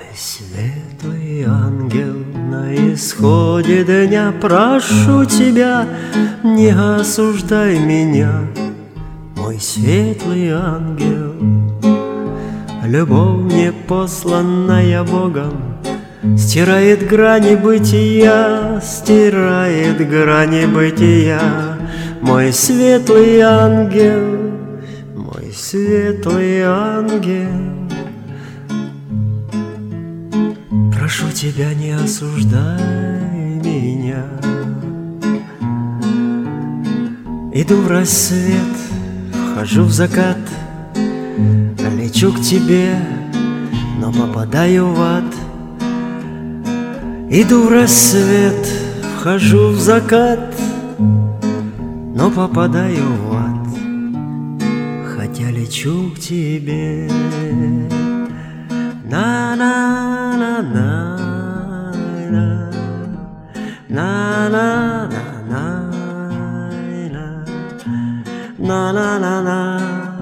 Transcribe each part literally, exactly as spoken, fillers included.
Светлый ангел, на исходе дня прошу тебя, не осуждай меня, мой светлый ангел. Любовь не посланная Богом стирает грани бытия, стирает грани бытия, мой светлый ангел, мой светлый ангел. Прошу тебя, не осуждай меня. Иду в рассвет, вхожу в закат, лечу к тебе, но попадаю в ад. Иду в рассвет, вхожу в закат, но попадаю в ад, хотя лечу к тебе. На-на-на-на, на-на-на-на, на-на-на-на,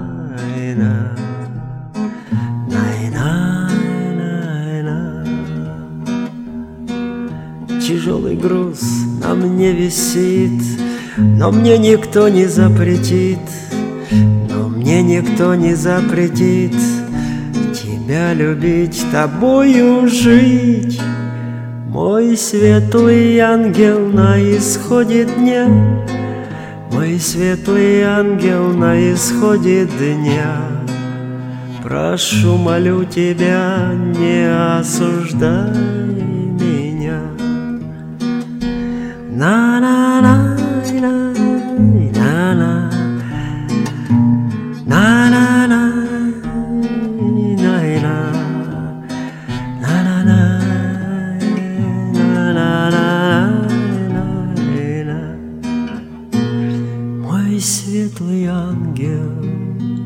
тяжелый груз на мне висит, но мне никто не запретит, но мне никто не запретит тебя любить, тобою жить. Мой светлый ангел на исходе дня, мой светлый ангел на исходе дня. Прошу, молю тебя, не осуждай меня. На-на-на, на-на, на-на-на, мой светлый ангел.